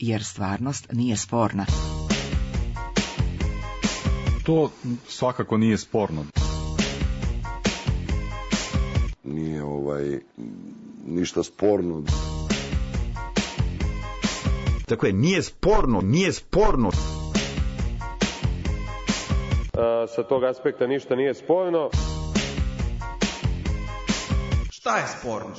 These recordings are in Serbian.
jer stvarnost nije sporna. To svakako nije sporno. Nije ništa sporno. Tako je, nije sporno. Sa tog aspekta ništa nije sporno. Šta je sporno?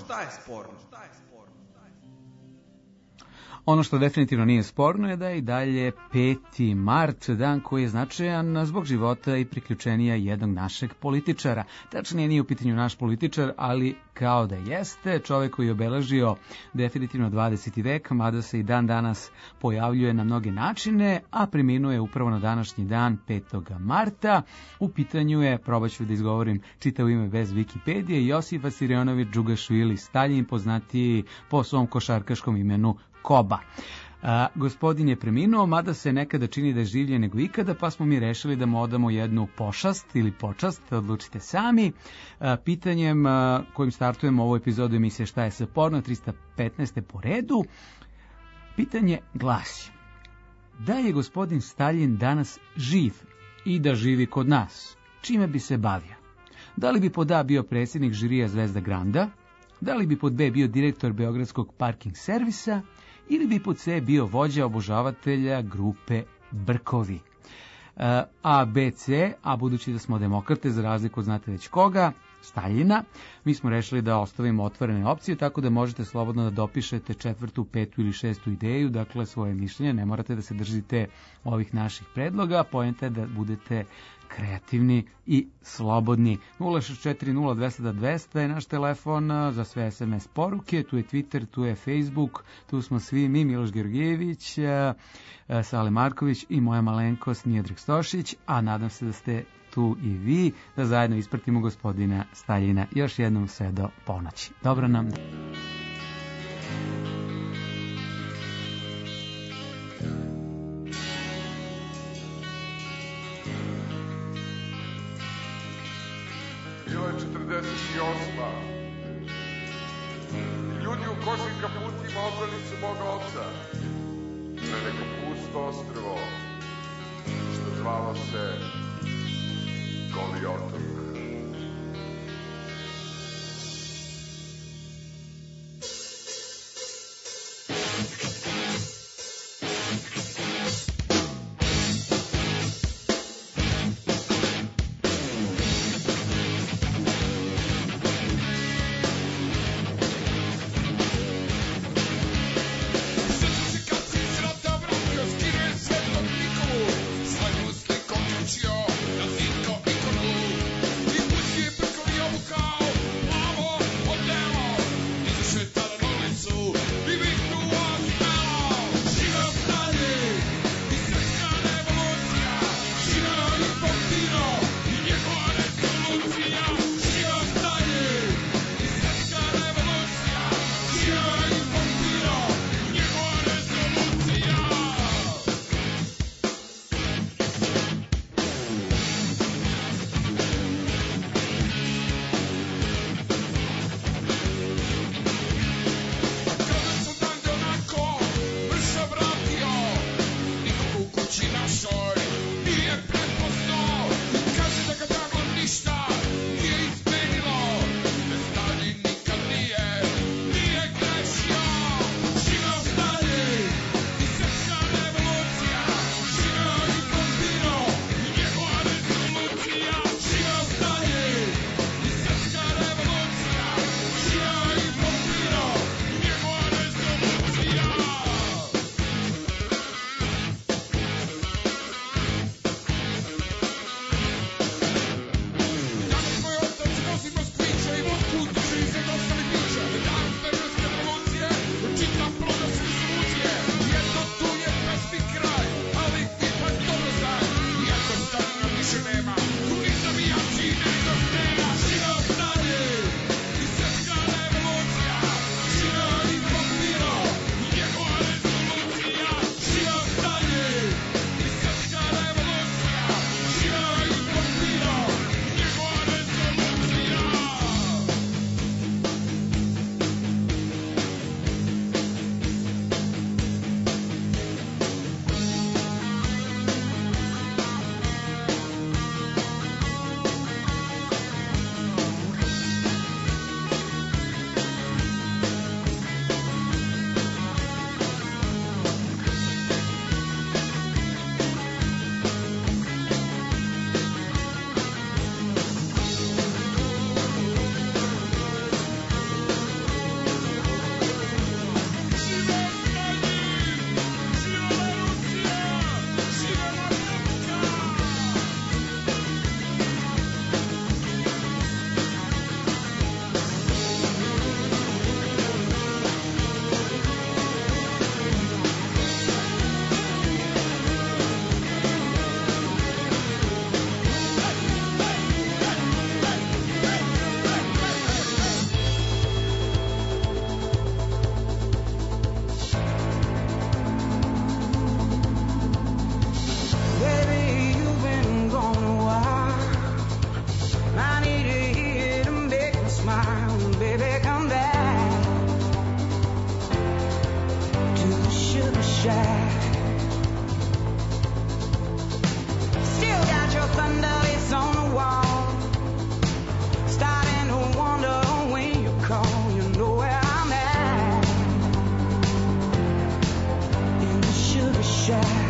Ono što definitivno nije sporno je da je i dalje 5. mart, dan koji je značajan zbog života i priključenja jednog našeg političara. Tačnije nije u pitanju naš političar, ali kao da jeste čovjek koji je obeležio definitivno 20. vek, mada se i dan danas pojavljuje na mnoge načine, a preminuo je upravo na današnji dan 5. marta. U pitanju je, probat ću da izgovorim čitavo ime bez Wikipedije, Josif Visarionovič Džugašvili, Staljin, poznatiji po svom košarkaškom imenu Koba. Gospodin je preminuo, mada se nekada čini da je življe nego ikada, pa smo mi rešili da mu odamo jednu pošast ili počast, odlučite sami. Pitanjem kojim startujemo ovu epizodu emisije Šta je sa porno, 315. po redu, pitanje glasi: da je gospodin Staljin danas živ i da živi kod nas, čime bi se bavio? Da li bi pod A bio predsjednik žirija Zvezda Granda, da li bi pod B bio direktor Beogradskog parking servisa, ili bi pod C bio vođa obožavatelja grupe Brkovi? A, B, C, a budući da smo demokrate, za razliku od znate već koga, Staljina, mi smo rešili da ostavimo otvorene opcije, tako da možete slobodno da dopišete 4., 5. ili 6. ideju, dakle svoje mišljenje, ne morate da se držite ovih naših predloga, poenta je da budete kreativni i slobodni. 0640200 je naš telefon za sve SMS poruke, tu je Twitter, tu je Facebook, tu smo svi mi, Miloš Georgijević, Sale Marković i moja malenkost Miodrag Stošić, a nadam se da ste tu i vi, da zajedno ispratimo gospodina Staljina još jednom sve do ponoći. Dobro nam. Bilo je 48. Ljudi u kožnim kaputima odveli su moga oca na neko pusto ostrvo što zvalo se Goli otok. Slikom ikonu shack. Still got your thunder, it's on the wall. Starting to wonder when you call, you know where I'm at. In the sugar shack.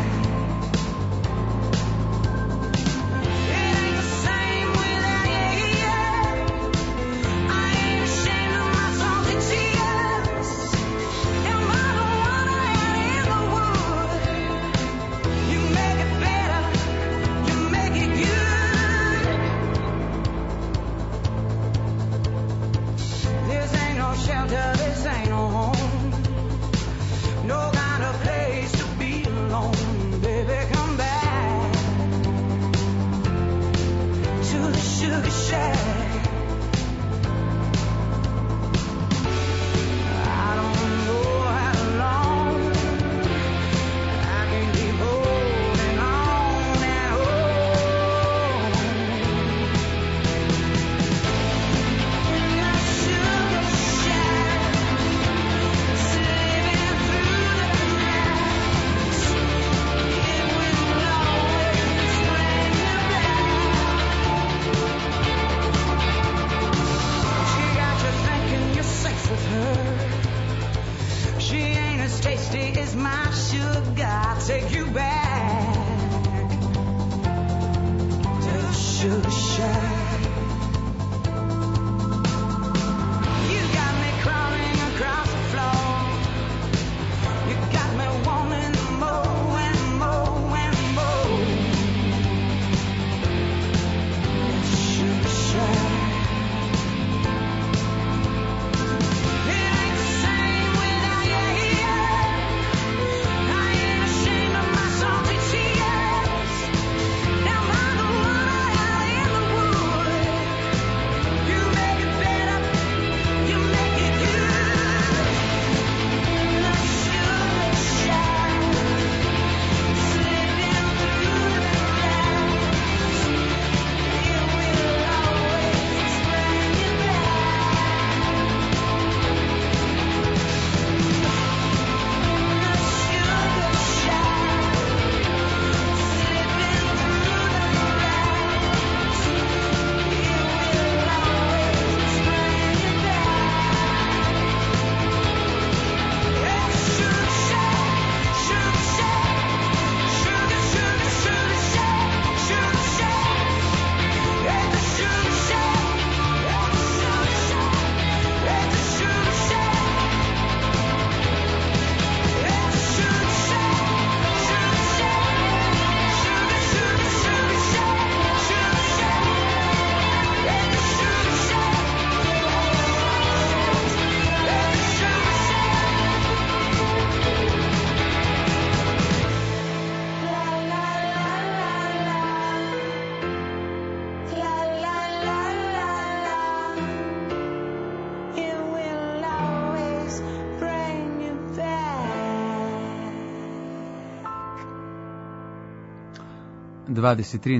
Dvadeset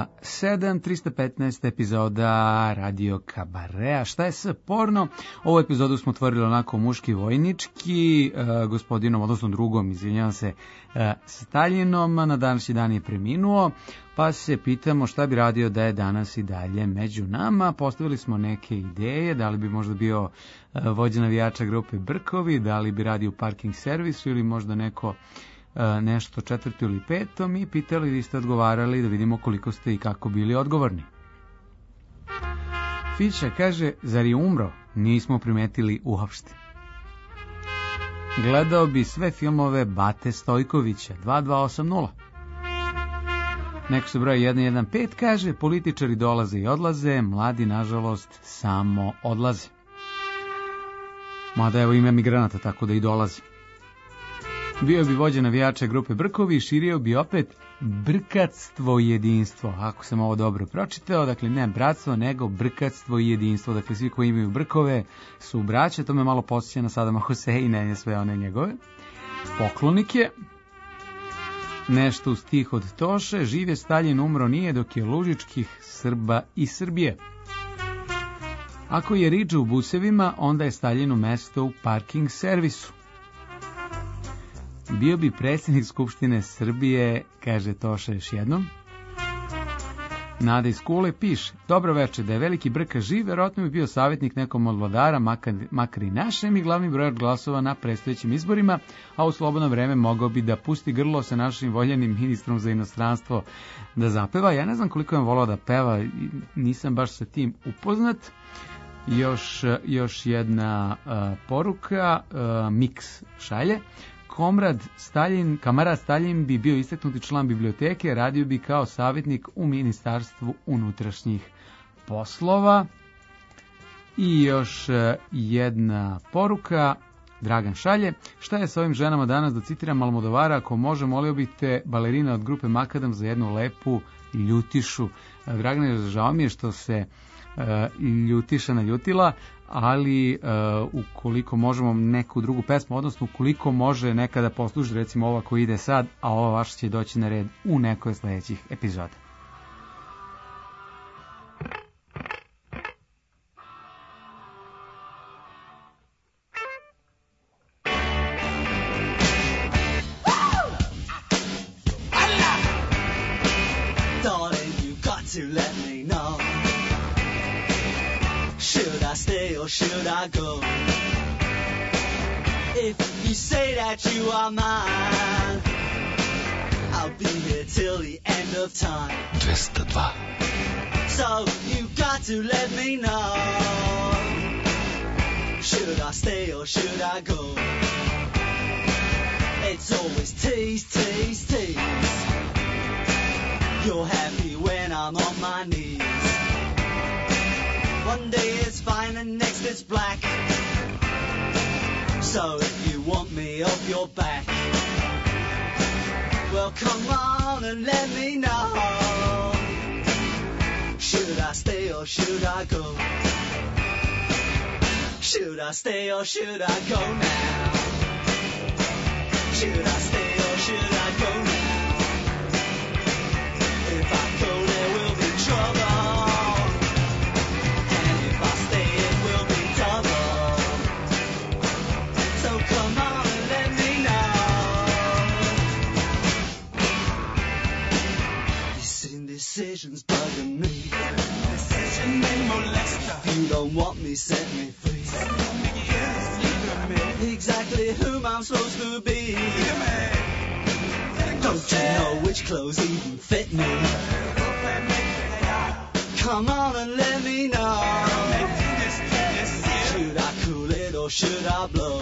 3:07, 315 epizoda Radio Kabarea. Šta je s porno? Ovu epizodu smo otvorili onako muški vojnički, gospodinom, odnosno drugom, izvinjavam se, Staljinom. Na današnji dan je preminuo, pa se pitamo šta bi radio da je danas i dalje među nama. Postavili smo neke ideje, da li bi možda bio vođa navijača grupe Brkovi, da li bi radio u parking servisu ili možda nešto četvrto ili petom, i pitali, vi ste odgovarali, da vidimo koliko ste i kako bili odgovorni. Fića kaže, zar je umro? Nismo primetili uopšte. Gledao bi sve filmove Bate Stojkovića. 2280. Neko se broj 115 kaže, političari dolaze i odlaze, mladi nažalost samo odlaze. Mada evo ima migranata, tako da i dolazi. Bio bi vođa navijača grupe Brkovi i širio bi opet brkatstvo i jedinstvo. Ako sam ovo dobro pročitao, dakle ne bratstvo, nego brkatstvo i jedinstvo. Dakle, svi koji imaju brkove su braće, to me malo podsjeća na Sadama Huseina i sve one njegove poklonike. Nešto u stih od Toše, žive Staljin, umro nije, dok je lužičkih Srba i Srbije. Ako je riđa u busevima, onda je Staljinu mesto u parking servisu. Bio bi predsjednik Skupštine Srbije, kaže Toša još jednom. Nada iz Kule piše: dobro večer, da je veliki Brka živ, verovatno bi bio savjetnik nekom od vladara, makar i našem, i glavni brojač glasova na predstojećim izborima, a u slobodno vreme mogao bi da pusti grlo sa našim voljenim ministrom za inostranstvo da zapeva. Ja ne znam koliko je on volao da peva, nisam baš sa tim upoznat. Još jedna poruka, Mix šalje: Kamarad Staljin bi bio istaknuti član biblioteke, radio bi kao savjetnik u Ministarstvu unutrašnjih poslova. I još jedna poruka, Dragan šalje: šta je sa ovim ženama danas, da citiram Almodovara, ako može, molio bih te balerina od grupe Makadam za jednu lepu ljutišu. Dragane, žao mi je što se ljutiša naljutila, ali ukoliko možemo neku drugu pesmu, odnosno ukoliko može nekada posluži, recimo ova koja ide sad, a ova vaša će doći na red u nekoj sledećih epizoda. Stay or should I go? If you say that you are mine, I'll be here till the end of time. 202. So you got to let me know. Should I stay or should I go? It's always tease, tease, tease. You're happy when I'm on my knees. One day it's fine and next it's black. So if you want me off your back, well come on and let me know. Should I stay or should I go? Should I stay or should I go now? Should I stay or should I go now? If I go there will be trouble. Decisions bugging me. Decision may molest her. If you don't want me, set me free. Exactly whom I'm supposed to be. Don't you know which clothes even fit me? Come on and let me know. Should I cool it or should I blow?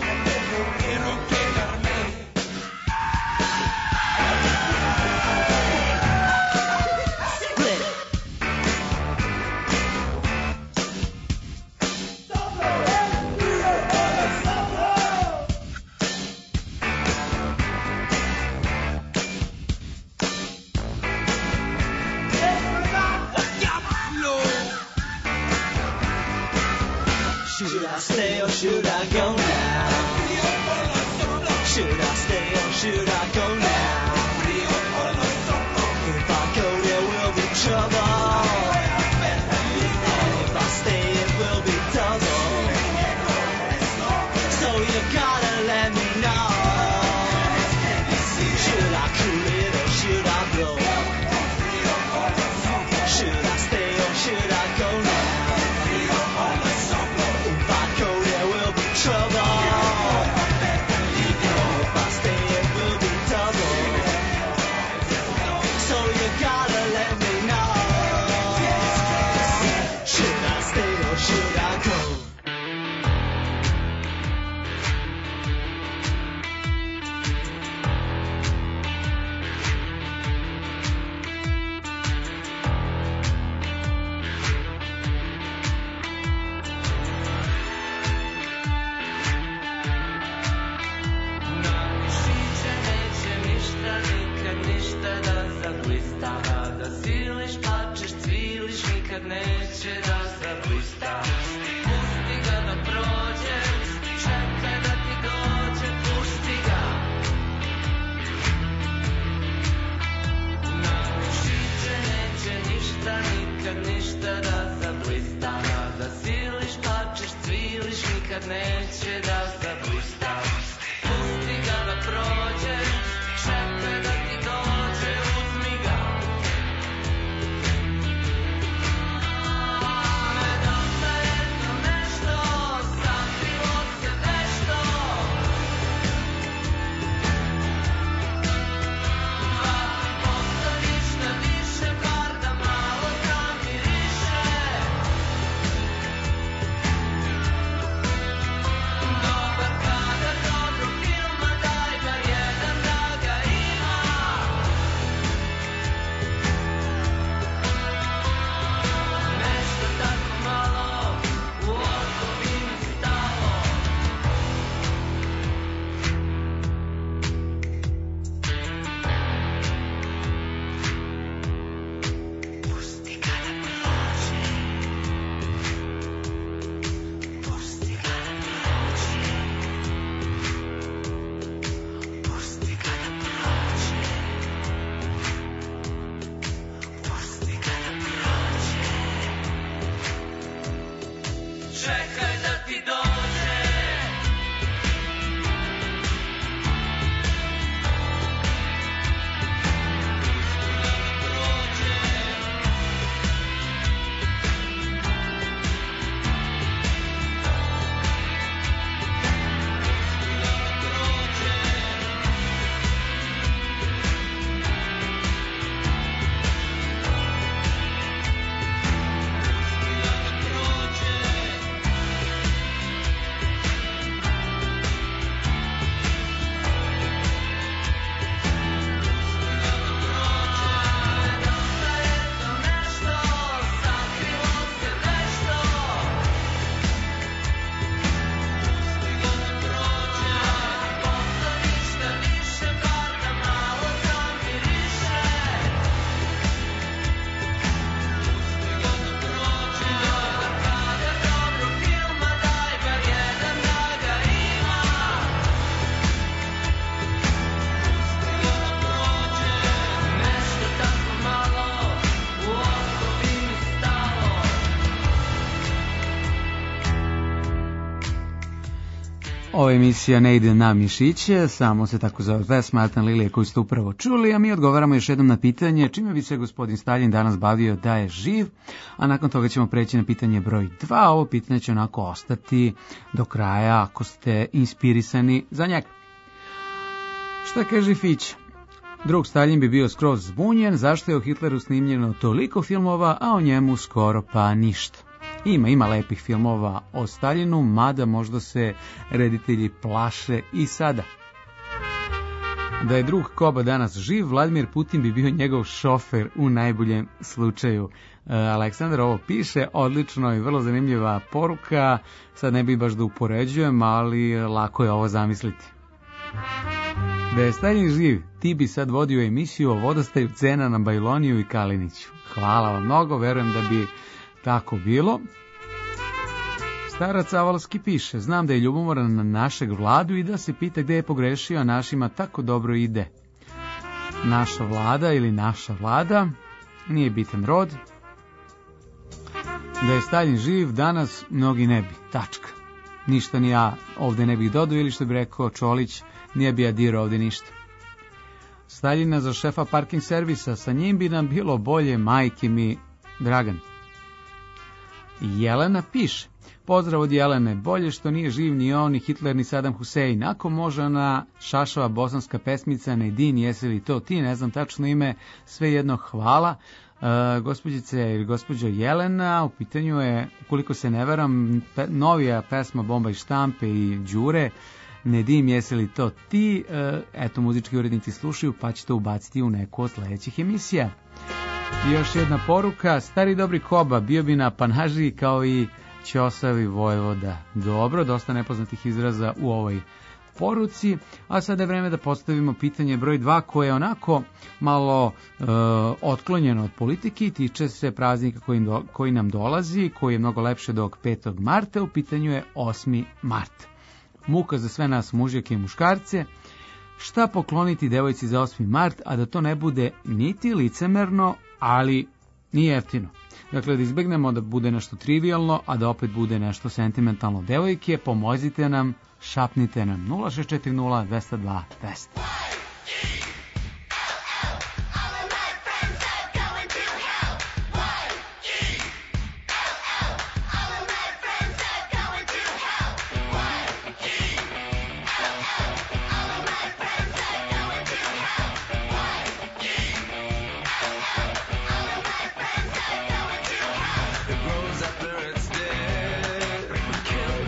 Should I stay or should I go now? Should I stay or should I go now? If I go there will be trouble. And if I stay it will be double. So you gotta let me know. Should I cool it or should I blow? Should I stay or should I go now? Trouble. If I stay, it will be double. So you gotta let me know. Should I stay or should I go? Neće da zablista, pusti ga da prođe. Ova emisija ne ide na mišiće, samo se tako zove pesma Atan Lilije koju ste upravo čuli, a mi odgovaramo još jednom na pitanje čime bi se gospodin Staljin danas bavio da je živ, a nakon toga ćemo preći na pitanje broj 2. Ovo pitanje će onako ostati do kraja ako ste inspirisani za njega. Šta kaže Fić? Drug Staljin bi bio skroz zbunjen, zašto je o Hitleru snimljeno toliko filmova, a o njemu skoro pa ništa. Ima lepih filmova o Staljinu, mada možda se reditelji plaše i sada. Da je drug Koba danas živ, Vladimir Putin bi bio njegov šofer u najboljem slučaju. Aleksandar ovo piše, odlično i vrlo zanimljiva poruka, sad ne bi baš da upoređujem, ali lako je ovo zamisliti. Da je Staljin živ, ti bi sad vodio emisiju o vodostaju cena na Bajloniju i Kaliniću. Hvala vam mnogo, verujem da bi tako bilo. Starac Avalski piše, znam da je ljubomoran na našeg Vladu i da se pita gde je pogrešio, a našima tako dobro ide. Naša vlada ili naša vlada, nije bitan rod. Da je Staljin živ, danas mnogi ne bi, tačka. Ništa ni ja ovde ne bih dodao ili što bi rekao Čolić, nije bi ja dirao ovde ništa. Staljina za šefa parking servisa, sa njim bi nam bilo bolje, majke mi, Dragan. Jelena piše, pozdrav od Jelene, bolje što nije živ ni on, ni Hitler, ni Saddam Hussein. Ako može ona šašava bosanska pesmica, ne din, jesi li to ti, ne znam tačno ime, svejedno hvala. Gospođice ili gospođo Jelena, u pitanju je, ukoliko se ne veram, novija pesma Bomba i štampe i Đure, ne dim, jesi li to ti, eto muzički urednici slušaju pa će to ubaciti u neku od sledećih emisija. I još jedna poruka, stari dobri Koba bio bi na panaži kao i Ćosavi Vojvoda. Dobro, dosta nepoznatih izraza u ovoj poruci, a sada je vreme da postavimo pitanje broj 2 koje je onako malo otklonjeno od politike i tiče se praznika koji nam dolazi, koji je mnogo lepše do 5. marta, u pitanju je 8. mart. Muka za sve nas mužjake i muškarce, šta pokloniti devojci za 8. mart, a da to ne bude niti licemerno, ali ni jeftino. Dakle, da izbegnemo da bude nešto trivialno, a da opet bude nešto sentimentalno. Devojke, pomozite nam, šapnite nam 0640 202 200.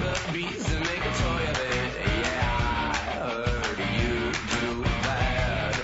Bees and make a toy of it, yeah, I heard you do that.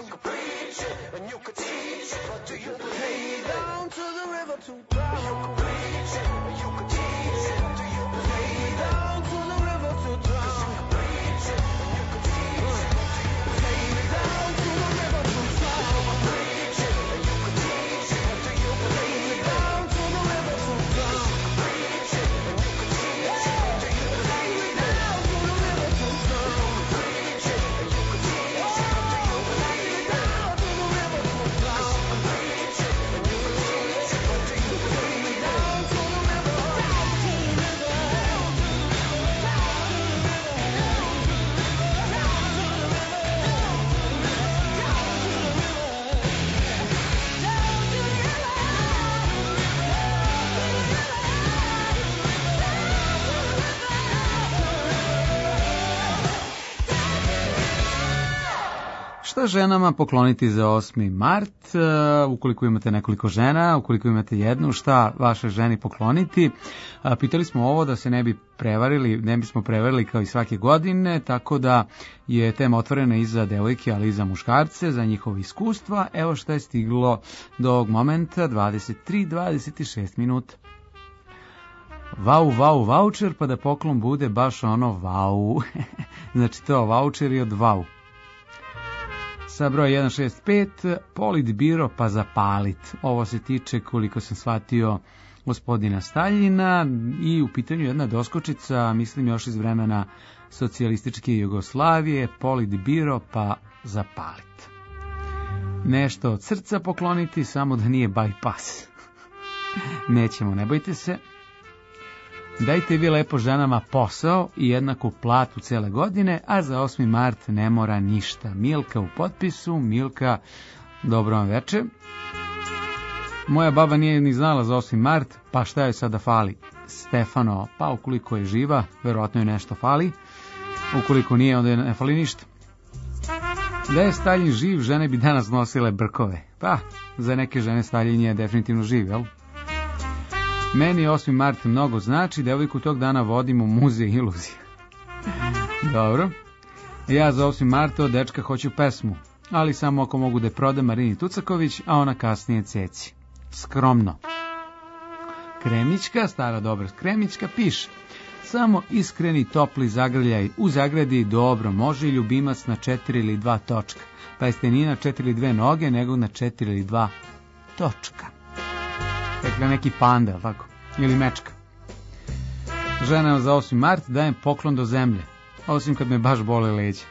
You can preach it and you can teach it, but do you believe it? Down to the river to drown. You can preach it and you can teach it, do you believe it? Down to the river to drown. You can preach it and you can teach it, do you believe it? Down to the river to drown. You can preach it and you can teach it, do you believe it? Down to the river to drown. You can preach it and you can teach it, do you believe it? Down to the river to drown. You can preach it and you can teach it, do you believe it? Down to the river to drown. You can preach it and you can teach it, do you believe it? Down to the river, down to the river, down to the river, down to the river, down to the Šta ženama pokloniti za 8. mart? Ukoliko imate nekoliko žena, ukoliko imate jednu, šta vaše ženi pokloniti? Pitali smo ovo da se ne bismo prevarili kao i svake godine, tako da je tema otvorena i za devojke, ali i za muškarce, za njihove iskustva. Evo šta je stiglo do ovog momenta, 23:26 minuta. Vau, voucher, pa da poklon bude baš ono vau. Znači to voucher i od vau. Sa broj 165, Politbiro pa zapalit. Ovo se tiče, koliko sam shvatio, gospodina Staljina i u pitanju jedna doskočica, mislim još iz vremena socijalističke Jugoslavije, Politbiro pa zapalit. Nešto od srca pokloniti, samo da nije bypass. Nećemo, ne bojte se. Dajte vi lepo ženama posao i jednaku platu cele godine, a za 8. mart ne mora ništa. Milka u potpisu, Milka, dobro vam veče. Moja baba nije ni znala za 8. mart, pa šta joj sada fali? Stefano, pa ukoliko je živa, verovatno je nešto fali. Ukoliko nije, onda je ne fali ništa. Da je Staljin živ, žene bi danas nosile brkove. Pa, za neke žene Staljin je definitivno živ, jel? Meni 8. mart mnogo znači, devojku tog dana vodim u muzej iluzija. Dobro. Ja za 8. marta od dečka hoću pesmu, ali samo ako mogu da je prodam Marini Tucaković, a ona kasnije Ceci. Skromno. Kremićka, stara dobra Kremićka, piše: samo iskreni topli zagrljaj, u zagradi dobro, može i ljubimac na 4 ili 2 točka. Pa jeste nije na 4 ili 2 noge, nego na 4 ili 2 točka. Dakle, neki panda, tako, ili mečka. Žena za 8. mart dajem poklon do zemlje, osim kad me baš bole leđa.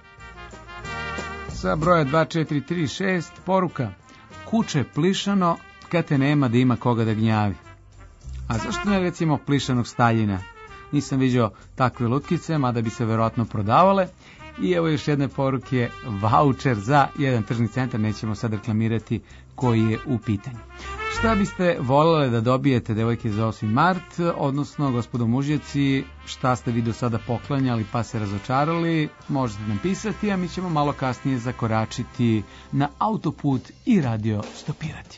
Sa broja 2436, poruka: kuće plišano, kad te nema da ima koga da gnjavi. A zašto ne recimo plišanog Staljina? Nisam vidio takve lutkice, mada bi se verovatno prodavale. I evo još jedne poruke, voucher za jedan tržni centar, nećemo sad reklamirati koji je u pitanju. Šta biste voljeli da dobijete, devojke, za 8. mart, odnosno, gospodo mužjaci, šta ste vi do sada poklanjali pa se razočarali, možete nam pisati, a mi ćemo malo kasnije zakoračiti na autoput i radio stopirati.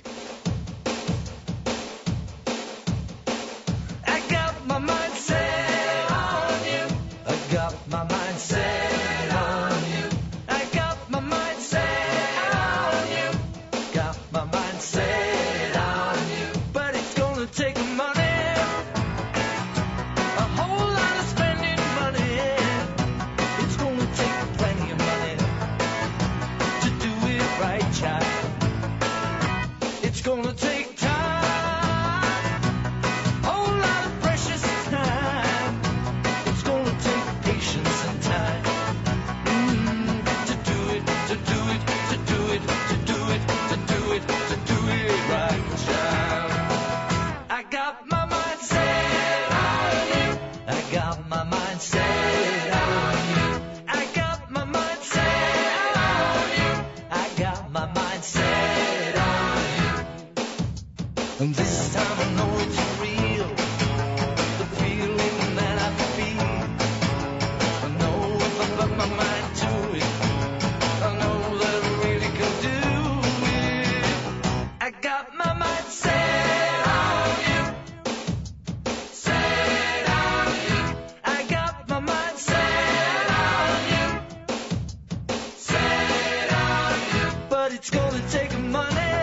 it's gonna take money.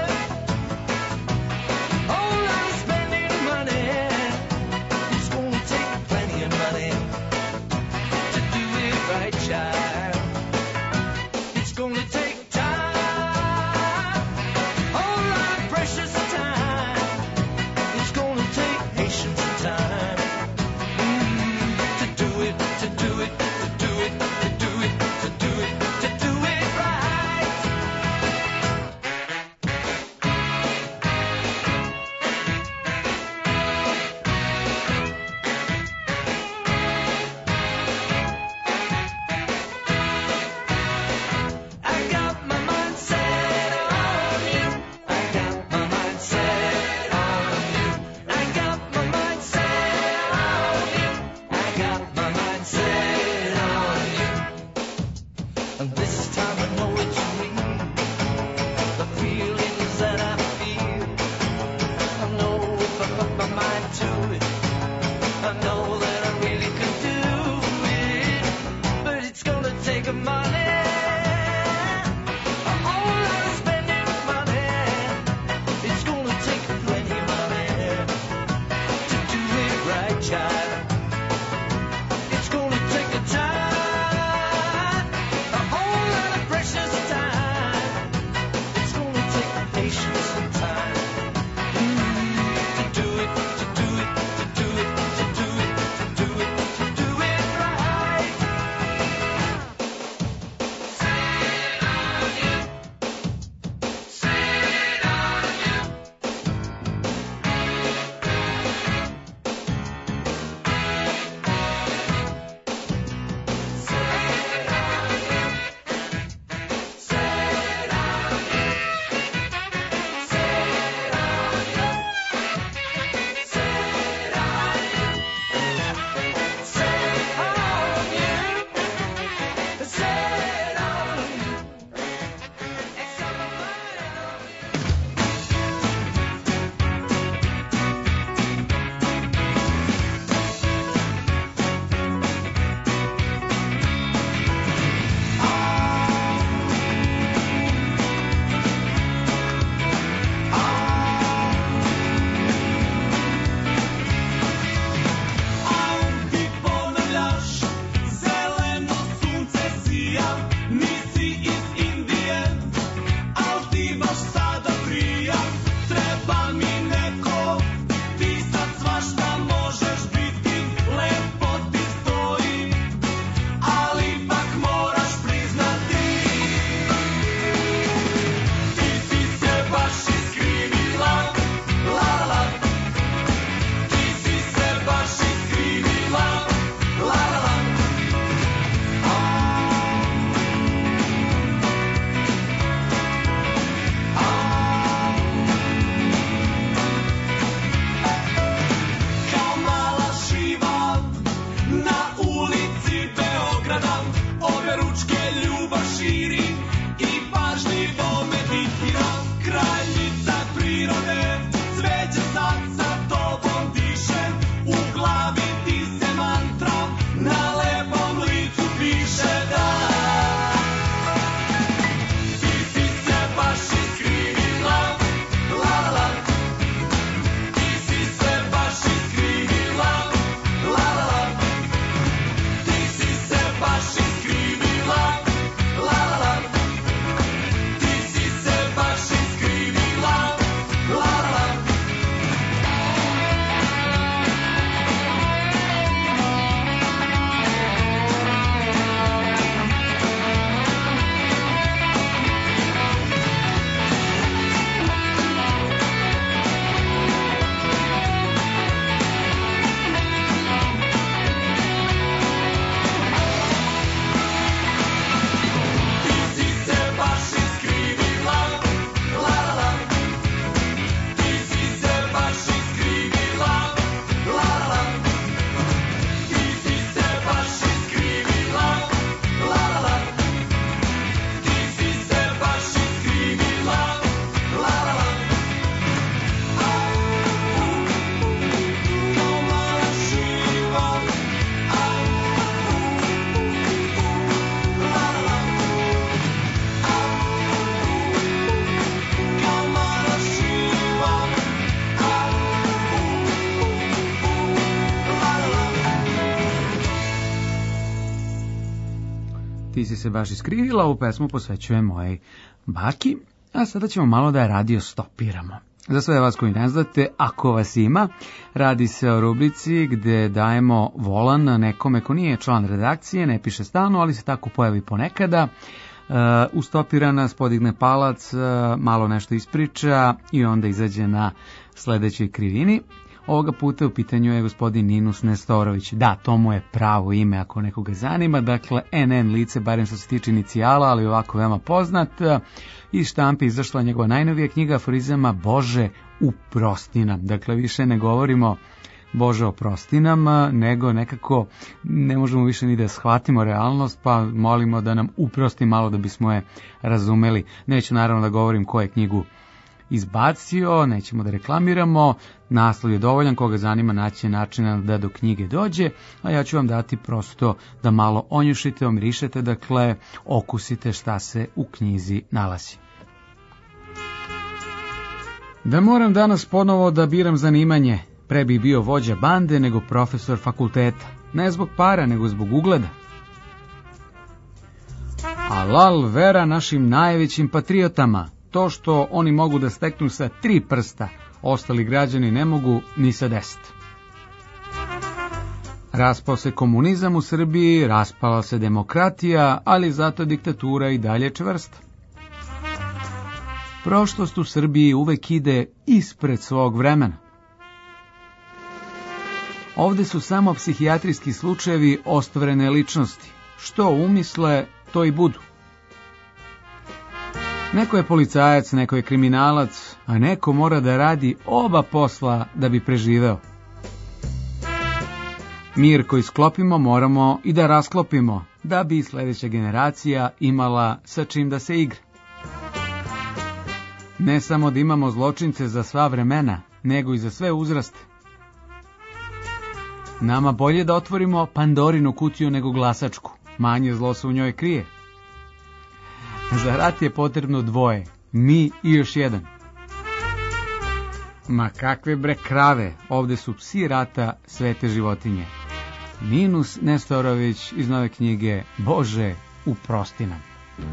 Whole lot of spending money. It's gonna take plenty of money to do it right, child. It's gonna take time, whole lot of precious time. It's gonna take patience and time to do it, to do it, to do it, to do it, to do it, to do it right. ti si se baš iskrivila, ovu pesmu posvećujem mojej baki, a sada ćemo malo da radio stopiramo. Za sve vas koji ne znate, ako vas ima, radi se o rubrici gde dajemo volan nekome ko nije član redakcije, ne piše stalno, ali se tako pojavi ponekada. Ustopira nas, podigne palac, malo nešto ispriča i onda izađe na sledećoj krivini. Ovoga puta u pitanju je gospodin Ninus Nestorović. Da, to mu je pravo ime ako nekoga zanima. Dakle, NN lice, barem što se tiče inicijala, ali ovako veoma poznat. Iz štampe izašla njegova najnovija knjiga aforizama Bože uprosti nam. Dakle, više ne govorimo Bože oprosti nam, nego nekako ne možemo više ni da shvatimo realnost, pa molimo da nam uprosti malo da bismo je razumeli. Neću naravno da govorim ko je knjigu izbacio, nećemo da reklamiramo, naslov je dovoljan, koga zanima naći načina da do knjige dođe, a ja ću vam dati prosto da malo onjušite, omirišete, dakle okusite šta se u knjizi nalazi. Da moram danas ponovo da biram zanimanje, pre bi bio vođa bande nego profesor fakulteta, ne zbog para nego zbog ugleda. Alal vera našim najvećim patriotama, to što oni mogu da steknu sa 3 prsta, ostali građani ne mogu ni sa 10. Raspao se komunizam u Srbiji, raspala se demokratija, ali zato diktatura i dalje čvrsta. Prošlost u Srbiji uvek ide ispred svog vremena. Ovde su samo psihijatrijski slučajevi ostvarene ličnosti. Što umisle, to i budu. Neko je policajac, neko je kriminalac, a neko mora da radi oba posla da bi preživeo. Mir koji sklopimo moramo i da rasklopimo, da bi sledeća generacija imala sa čim da se igra. Ne samo da imamo zločince za sva vremena, nego i za sve uzraste. Nama bolje da otvorimo Pandorinu kutiju nego glasačku, manje zlo se u njoj krije. Za rat je potrebno 2, mi i još 1. Ma kakve bre krave, ovde su psi rata, svete životinje. Ninus Nestorović iz nove knjige Bože uprosti nam.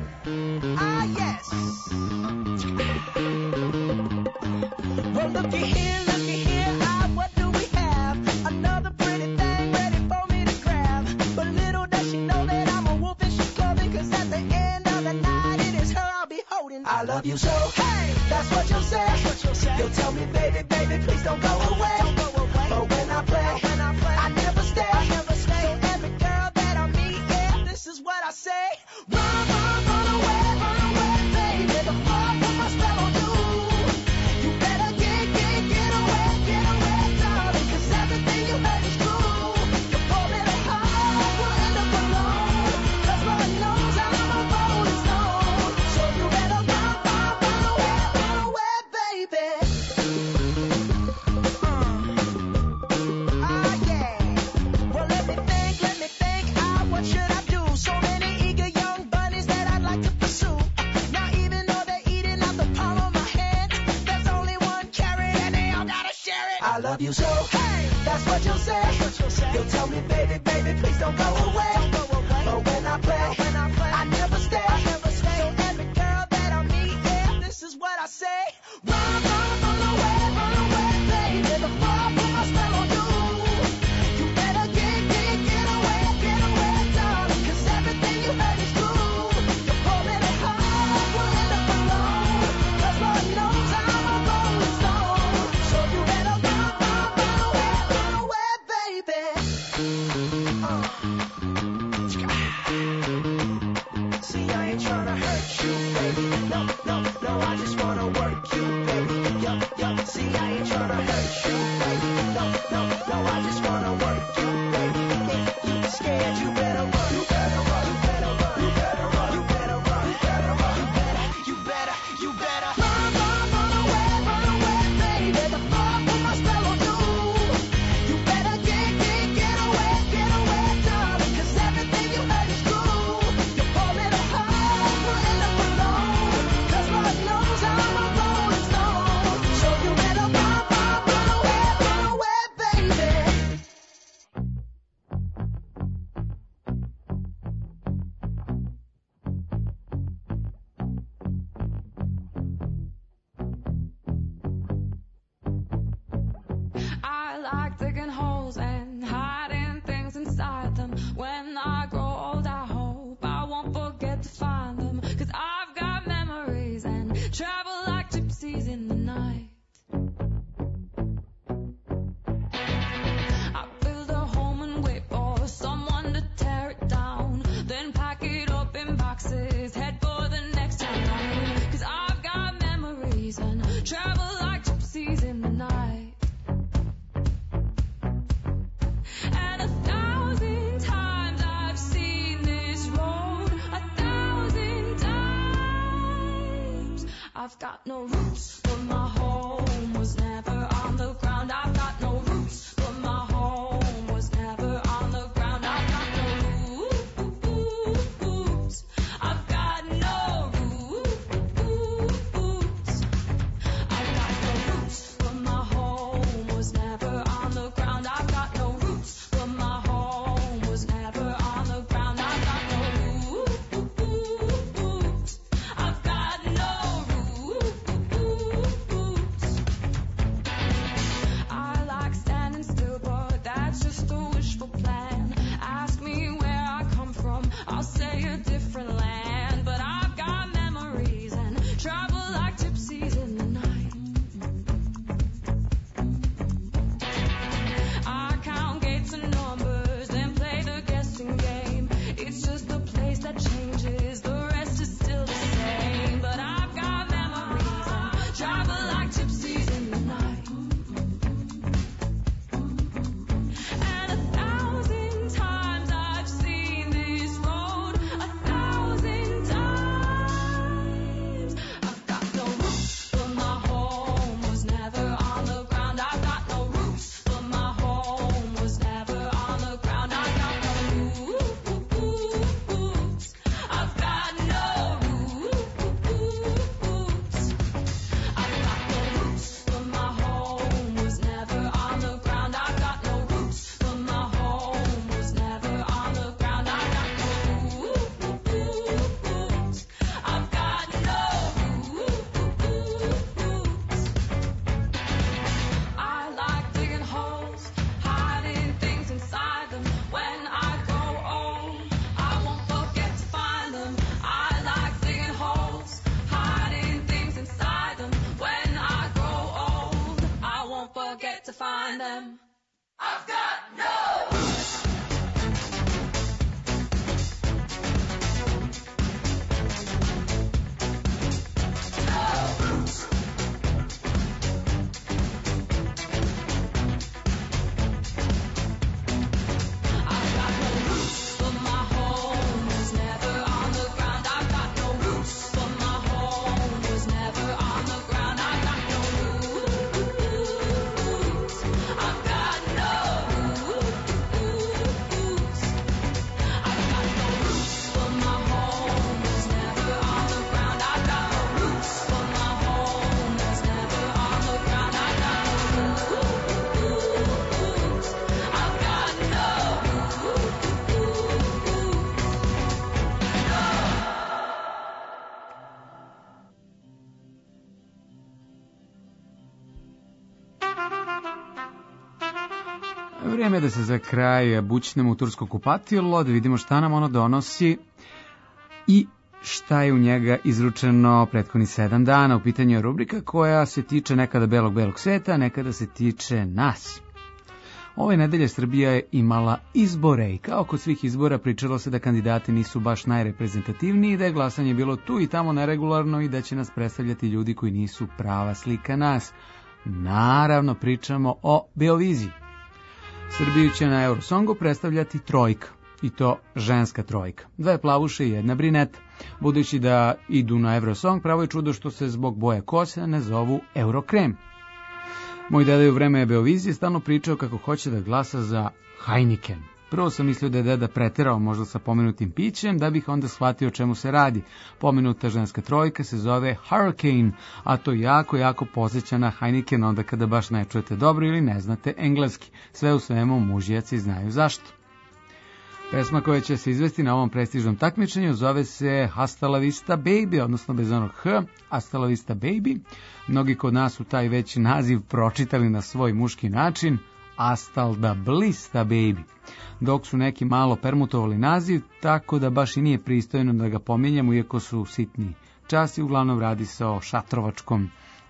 I love you so, hey, that's what you'll say. You'll tell me, baby, baby, please don't go away. But when I play, I never stay. So every girl that I meet, yeah, this is what I say. Run, run, run away, baby. The fuck put my spell on you. You better get away, darling. 'Cause everything you heard is true. Your poor little heart will end up alone. 'Cause Lord knows I'm a rolling stone. So you better run away, baby. Yeah. Well, let me think. What should I do? So many eager young bunnies that I'd like to pursue. Now even though they're eating out the palm of my hand, there's only one carrot and they all gotta share it. I love you so, hey, that's what you'll say. You'll tell me, baby, baby, please don't go away. But when I play, I never stay. So every girl that I meet, yeah, this is what I say. Run away, baby. The fuck put my spell on you. You better get away, darling. 'Cause everything you heard is true. Your poor little heart will end up alone. 'Cause Lord knows I'm a rolling stone. So you better run away, baby. See, I ain't tryna hurt you, baby. No, I just wanna work you, baby. Yup. See, I ain't tryna hurt you, baby. No, I just wanna work you, baby. If you're scared, you better run. You better run. You better run. You better run. You better run. You better run. You better. Run away, baby. The fuck put my spell on you. You better get away, darling. 'Cause everything you heard is true. Your poor little heart will end up alone. 'Cause Lord knows I'm a rolling stone. So you better run away, baby. gypsies in the night. I build a home and wait for someone to tear it down, then pack it up in boxes, head for the next town. 'Cause I've got memories and travel like gypsies in the night. And 1,000 times I've seen this road, 1,000 times. I've got no roots, but my home was never on the ground. I've got no roots, but my home was never on the ground. I've got no roots. I've got no roots. I've got no roots, but my home was never on the ground. I've got no roots, but my home was never on the ground. I've got no roots. I've got no roots. I like standing still, but that's just a wishful plan. Ask me where I come from, I'll say a different land. But I've got memories and travel like gypsies in the night. I count gates and numbers, then play the guessing game. It's just the place that changes, the rest is still the same. But I've got memories and travel like gypsies in the night. And 1,000 times I've seen this road, 1,000 times. I've got no roots, but my home was never on the ground. I've got no roots, but my home was never on the ground. I've got no roots. I've got no roots. I've got no roots, but my home was never on the ground. I've got no roots, but my home was never on the ground. I've got no roots. I've got no roots. I like digging holes, hiding things inside them. When I grow old, I won't forget to find them. I like digging holes, hiding things inside them. When I grow old, I won't forget to find them. I've got no roots. No roots. I've got no roots, but my home was never on the ground. I've got no roots, but my home was never on the ground. I've got no roots. I've got no roots. I've got no roots, but my home was never on the ground. I've got no roots, but my home was never on the ground. I've got no roots. I've got no Vrijeme je da se za kraj bućnemo u tursko kupatilo, da vidimo šta nam ono donosi i šta je u njega izručeno prethodnih 7 dana. U pitanju je rubrika koja se tiče nekada belog sveta, nekada se tiče nas. Ove nedelje Srbija je imala izbore i kao kod svih izbora pričalo se da kandidati nisu baš najreprezentativniji, da je glasanje bilo tu i tamo neregularno i da će nas predstavljati ljudi koji nisu prava slika nas. Naravno pričamo o Beoviziji. Srbiju će na Eurosongu predstavljati trojka, i to ženska trojka. 2 plavuše i 1 brineta. Budući da idu na Eurosong, pravo je čudo što se zbog boje kose ne zovu Eurokrem. Moj deda je u vreme Beovizije stalno pričao kako hoće da glasa za Heineken. Prvo sam mislio da je deda preterao možda sa pomenutim pićem, da bih onda shvatio o čemu se radi. Pomenuta ženska trojka se zove Hurricane, a to jako podsjeća na Heineken onda kada baš ne čujete dobro ili ne znate engleski. Sve u svemu mužjaci znaju zašto. Pesma koja će se izvesti na ovom prestižnom takmičenju zove se Hasta la Vista Baby, odnosno bez onog H, Hasta la Vista Baby. Mnogi kod nas su taj već naziv pročitali na svoj muški način, Hasta la Blista Baby, dok su neki malo permutovali naziv, tako da baš i nije pristojno da ga pominjamo, iako su sitni časi. Uglavnom radi se o šatrovačkom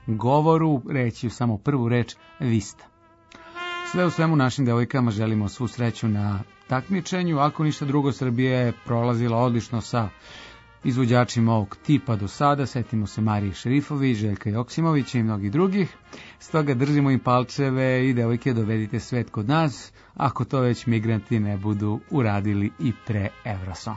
govoru reći samo prvu reč vista. Sve u svemu našim devojkama želimo svu sreću na takmičenju. Ako ništa drugo, Srbija je prolazila odlično sa izvođačima ovog tipa do sada. Setimo se Marije Šerifović, Željka Joksimovića i mnogih drugih. Stoga držimo im palčeve i devojke, dovedite svet kod nas, ako to već migranti ne budu uradili i pre Eurosong.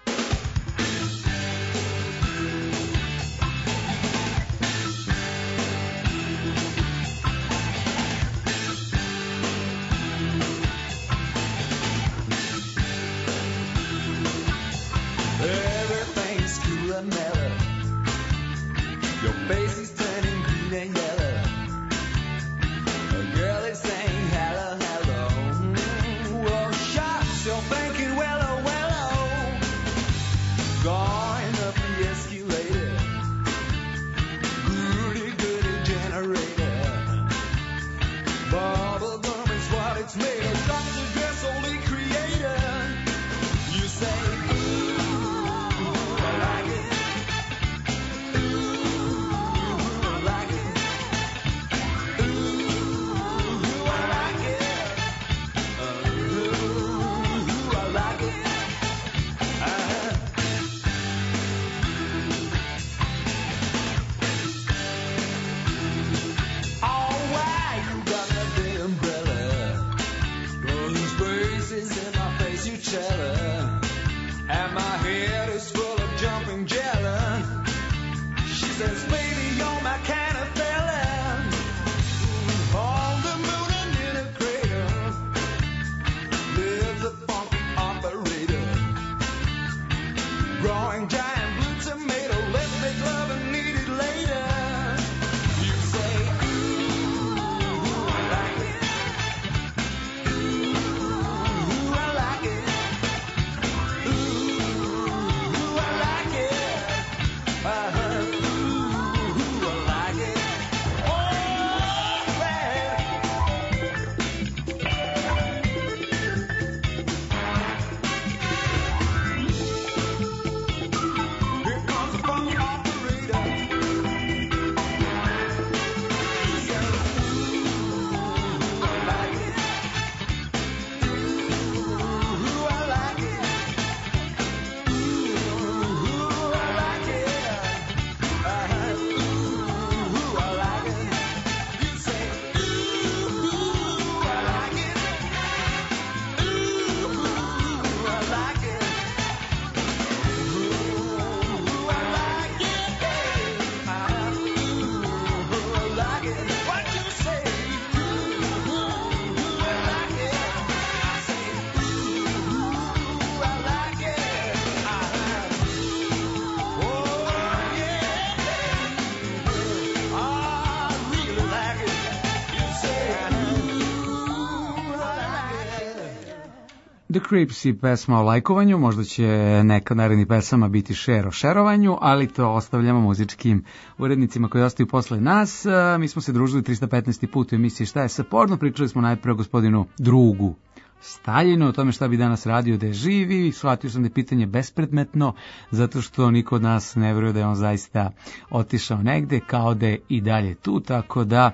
The Crips i pesma o lajkovanju, možda će neka narednih pesama biti share o šerovanju, ali to ostavljamo muzičkim urednicima koji ostaju posle nas. Mi smo se družili 315. put u emisiji Šta je sa porno, pričali smo najprve o gospodinu drugu Staljinu, o tome šta bi danas radio da je živi. Shvatio sam da je pitanje bespredmetno, zato što niko od nas ne veruje da je on zaista otišao negde, kao da je i dalje tu, tako da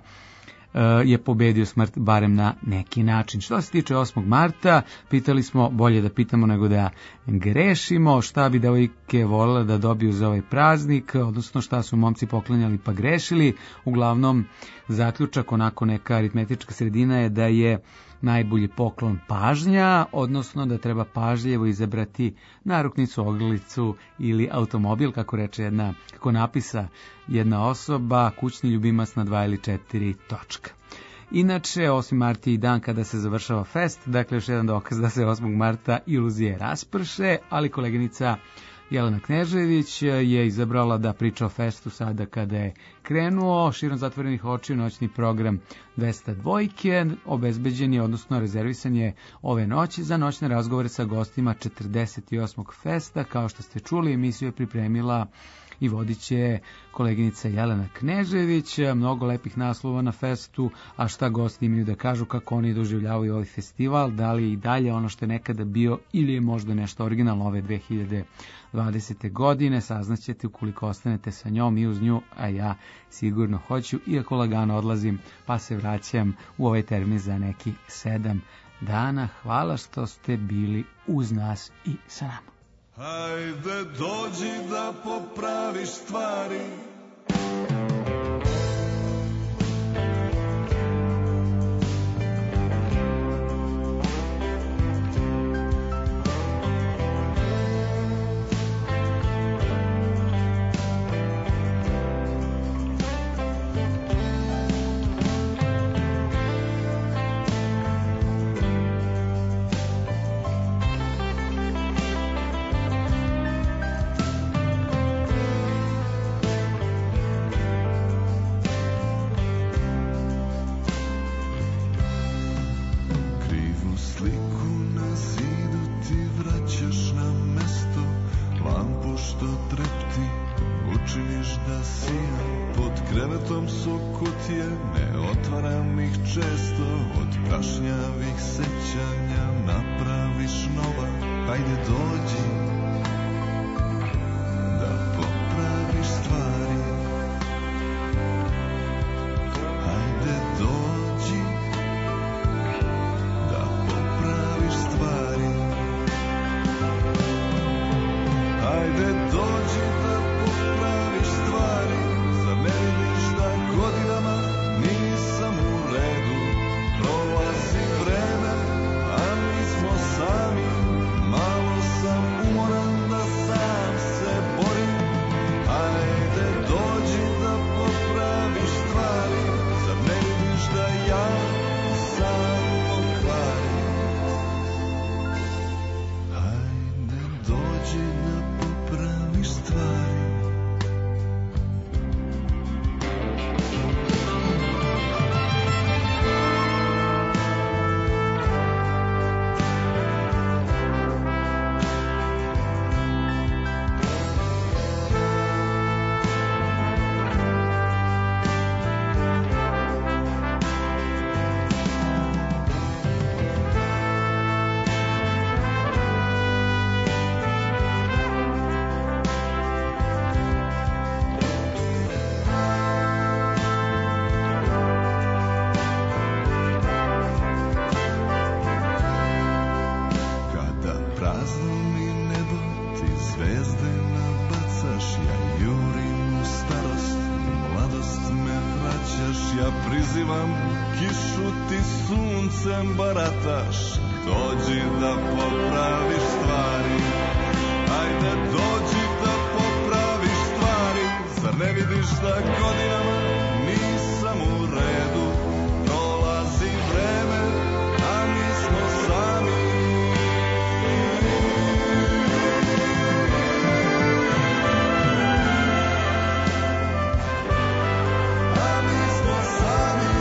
je pobedio smrt barem na neki način. Što se tiče 8. marta, pitali smo, bolje da pitamo nego da grešimo, šta bi devojke voljela da dobiju za ovaj praznik, odnosno šta su momci poklanjali pa grešili. Uglavnom, zaključak, onako neka aritmetička sredina je da je najbolji poklon pažnja, odnosno da treba pažljivo izabrati naruknicu, ogrlicu ili automobil, kako napisa jedna osoba, kućni ljubimac na 2 ili 4 točka. Inače, 8. marta je i dan kada se završava fest, dakle još jedan dokaz da se 8. marta iluzije rasprše, ali koleginica Jelena Knežević je izabrala da priča o festu sada kada je krenuo. Širom zatvorenih očiju noćni program 202 obezbeđen je, odnosno rezervisan je ove noći za noćne razgovore sa gostima 48. festa. Kao što ste čuli, emisiju je pripremila i vodit će koleginica Jelena Knežević. Mnogo lepih naslova na festu, a šta gosti imaju da kažu, kako oni doživljavaju ovaj festival, da li je i dalje ono što je nekada bio ili je možda nešto originalno ove 2020. godine. Saznaćete ukoliko ostanete sa njom i uz nju, a ja sigurno hoću, iako lagano odlazim pa se vraćam u ovaj termin za neki 7 dana. Hvala što ste bili uz nas i sa nama. Hajde dođi da popraviš stvari. Barataš, dođi da popraviš stvari. Ajde dođi da popraviš stvari. Zar ne vidiš da godinama nisam u redu? Prolazi vreme, a mi smo sami. A mi smo sami.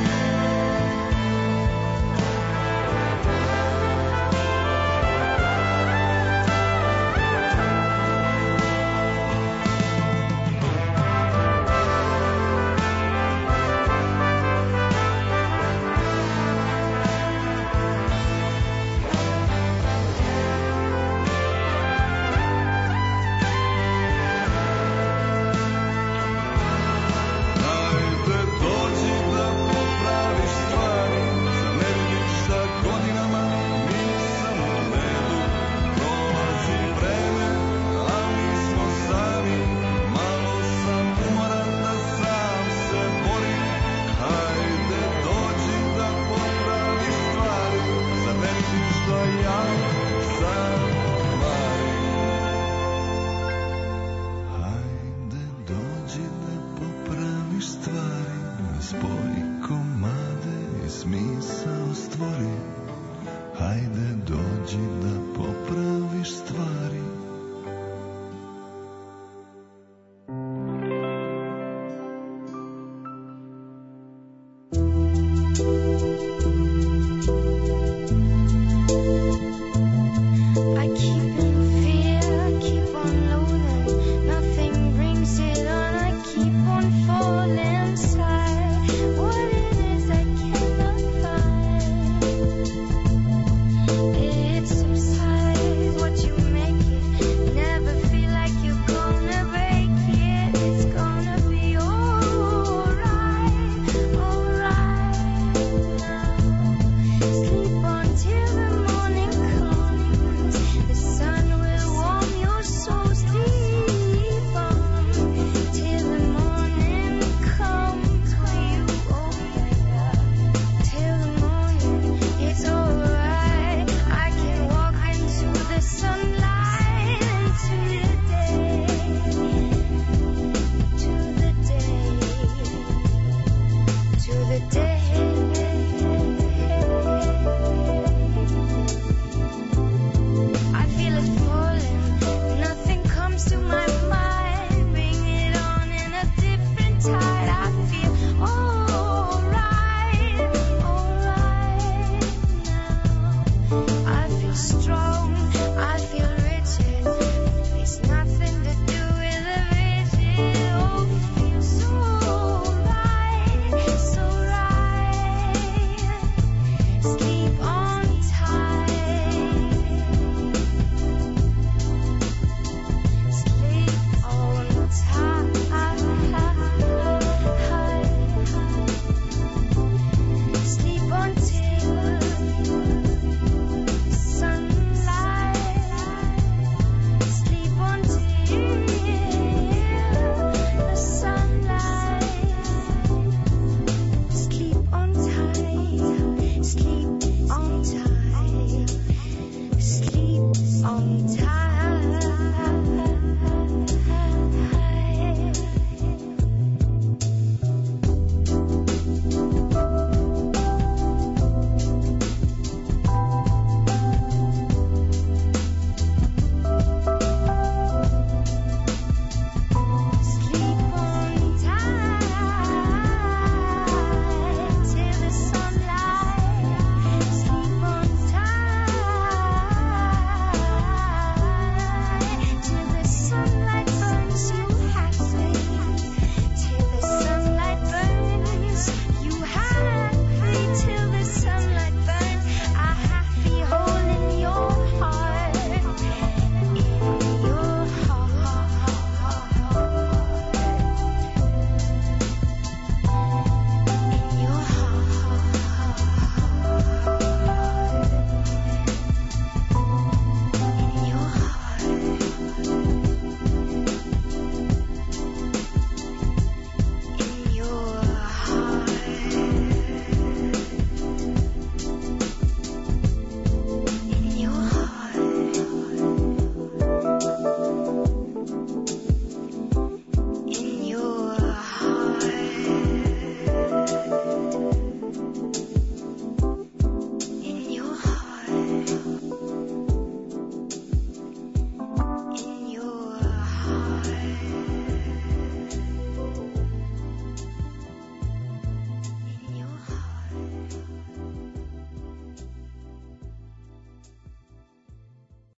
Smisao stvori, hajde dođi da popraviš stvari.